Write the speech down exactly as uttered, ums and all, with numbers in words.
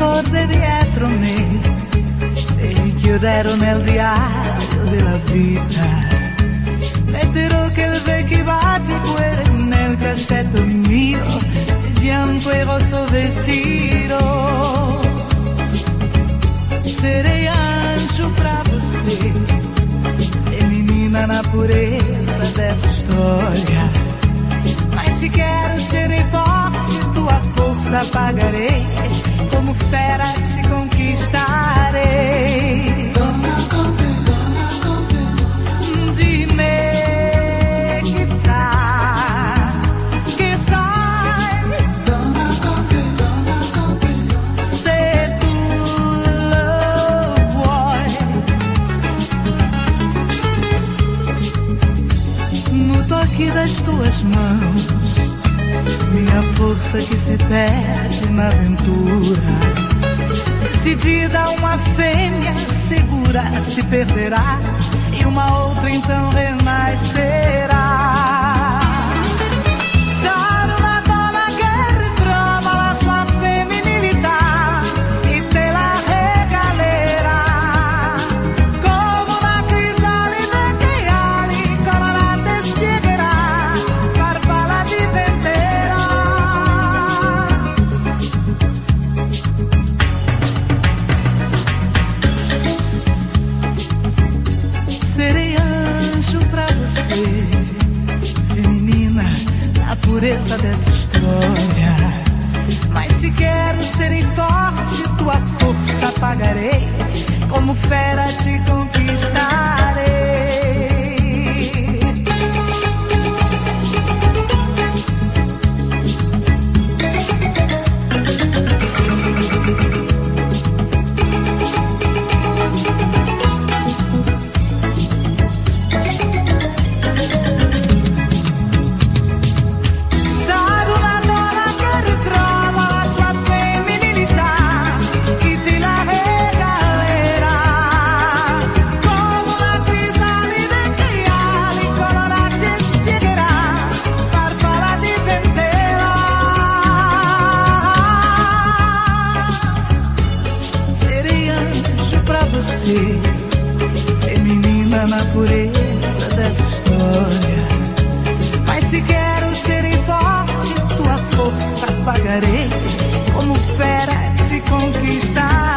ricordi dietro me e chiuderò nel diario della vita. Metterò che il vecchio batticuore nel cassetto mio, di bianco e rosso vestito. Serei anjo pra você, e menina na pureza dessa história. Mas se quero ser forte, tua força pagarei, como fera te conquistarei. Dime que sai, que sai, se tu lo vuoi. No toque das tuas mãos, minha força que se perde na aventura. Decidida, uma fêmea segura se perderá e uma outra então renascerá. Sarà una donna che ritrova la sua femminilità e te la regalerà come una crisalide che ali colorate spiegherà, farfalla diventerà. Serei anjo pra você, feminina, na pureza dessa história. Mas se quero ser forte, tua força pagarei, como fera te conquistarei. Feminina na pureza dessa história. Mas se quero ser forte, tua força pagarei, como fera te conquistar.